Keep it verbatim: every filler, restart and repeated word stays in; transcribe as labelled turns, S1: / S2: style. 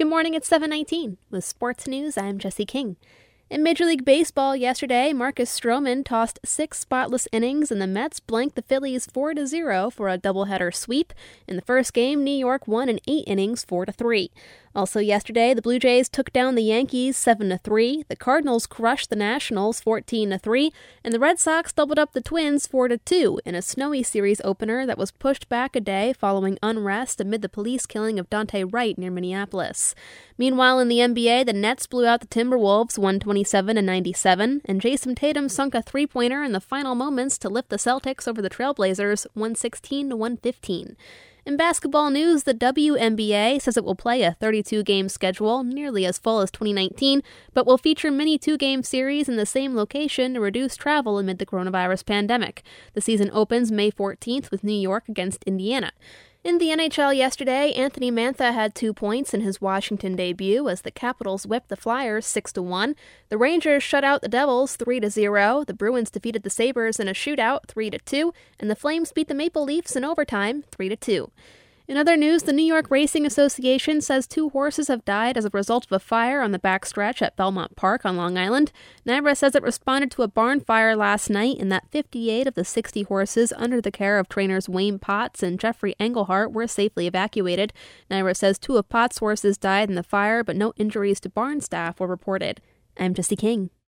S1: Good morning, it's seven nineteen. With sports news, I'm Jesse King. In Major League Baseball yesterday, Marcus Stroman tossed six spotless innings and the Mets blanked the Phillies four to zero for a doubleheader sweep. In the first game, New York won in eight innings four to three. Also yesterday, the Blue Jays took down the Yankees seven to three, the Cardinals crushed the Nationals fourteen to three, and the Red Sox doubled up the Twins four to two in a snowy series opener that was pushed back a day following unrest amid the police killing of Dante Wright near Minneapolis. Meanwhile, in the N B A, the Nets blew out the Timberwolves one twenty-seven to ninety-seven, and Jason Tatum sunk a three-pointer in the final moments to lift the Celtics over the Trailblazers one sixteen to one fifteen. In basketball news, the W N B A says it will play a thirty-two game schedule, nearly as full as twenty nineteen, but will feature mini two-game series in the same location to reduce travel amid the coronavirus pandemic. The season opens May fourteenth with New York against Indiana. In the N H L yesterday, Anthony Mantha had two points in his Washington debut as the Capitals whipped the Flyers six to one. The Rangers shut out the Devils three to zero. The Bruins defeated the Sabres in a shootout three to two, and the Flames beat the Maple Leafs in overtime three to two. In other news, the New York Racing Association says two horses have died as a result of a fire on the backstretch at Belmont Park on Long Island. NYRA says it responded to a barn fire last night and that fifty-eight of the sixty horses under the care of trainers Wayne Potts and Jeffrey Engelhart were safely evacuated. NYRA says two of Potts' horses died in the fire, but no injuries to barn staff were reported. I'm Jesse King.